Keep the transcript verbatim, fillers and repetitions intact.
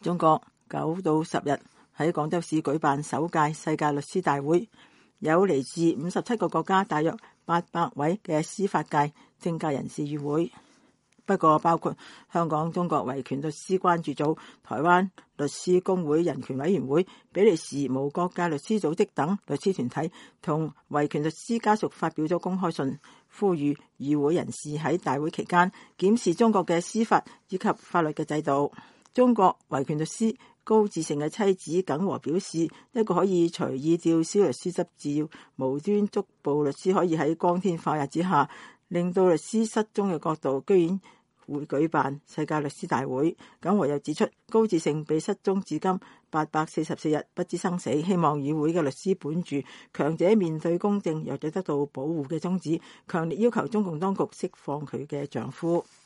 中國九到十日喺廣州市舉辦首屆世界律師大會，有嚟自五十七個國家大約八百位嘅司法界、政界人士與會。不過包括香港中國維權律師關注組、台灣律師公會人權委員會、比利時無國界律師組織等律師團體同維權律師家屬發表咗公開信，呼籲與會人士喺大會期間檢視中國嘅司法以及法律嘅制度。中國維權律師高志勝嘅妻子耿和表示，一個可以隨意吊銷律師執照、無端捉捕律師，可以喺光天化日之下令到律師失蹤嘅角度，居然會舉辦世界律師大會。耿和又指出，高志勝被失蹤至今八百四十四日，不知生死，希望與會嘅律師本住強者面對公正，弱者得到保護嘅宗旨，強烈要求中共當局釋放佢嘅丈夫。